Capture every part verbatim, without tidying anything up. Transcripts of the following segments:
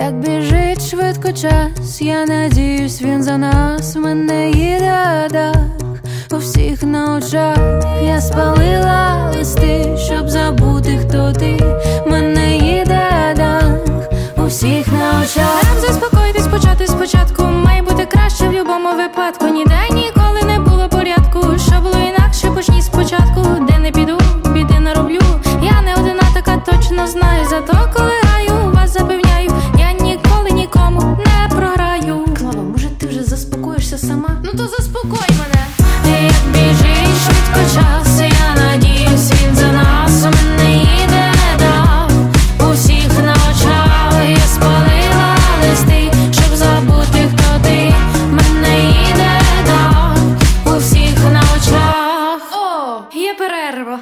Як біжить швидко час, я надіюсь, він за нас. Мене їде дах у всіх на очах. Я спалила листи, щоб забути, хто ти. Мене їде дах у всіх на очах. Нам заспокоїтись, почати спочатку. Має бути краще в любому випадку. Ніде ніколи не було порядку. Що було інакше, почні спочатку. Де не піду, біди нароблю. Я не одна така, точно знаю. Зато коли граю, вас запевняю, я ніколи нікому не програю. Клава, може ти вже заспокоїшся сама? Ну то заспокой мене. Як біжить швидко час, я надіюсь, він за нас. У мене їде дах у всіх на очах. Я спалила листи, щоб забути, хто ти. Мене їде дах у всіх на очах. О, є перерва.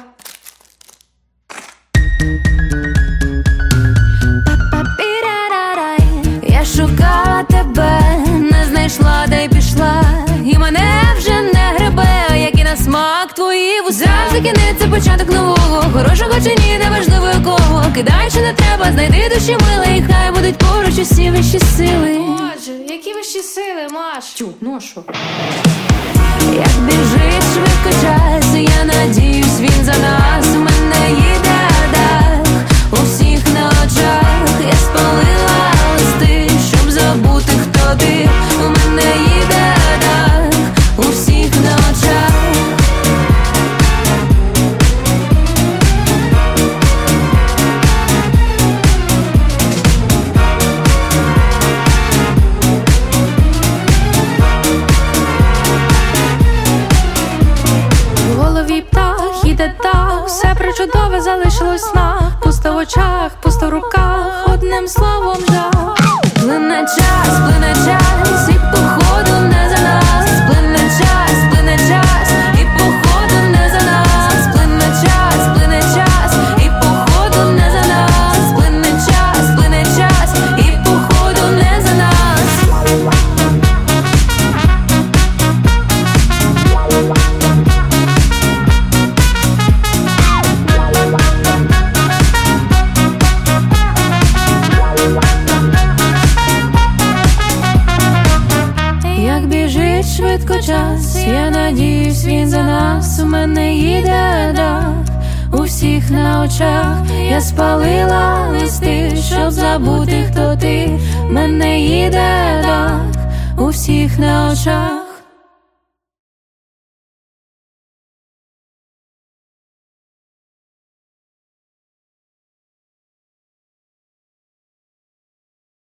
Я шукала тебе, не знайшла, де й пішла. І мене вже не гребе, як і на смак твої вуса. Завжди кінець, це початок нового. Хорошого чи ні, неважливо якого. Кидай, чи не треба, знайди душі милий. І хай будуть поруч усі вищі сили. Боже, які вищі сили, Маш? Тю, ну а що? Як біжить швидко час, я надіюсь, він за нас. У мене їде дах у всіх на очах. Я спалила листи, щоб забути, хто ти. У мене їде дах у всіх на очах. В голові птах, іде так, все причудове залишилось в снах. Пусто в очах, пусто в руках, одним словом жах. Плине час, плине час, і походу не за нас. Плине час, плине час, і походу не за нас. Плине час, плине час, і походу не за нас. Плине час, плине час, і походу не за нас. Як біжить швидко час, я надіюсь, він за нас. У мене їде дах у всіх на очах. Я спалила листи, щоб забути, хто ти. Мене їде дах у всіх на очах.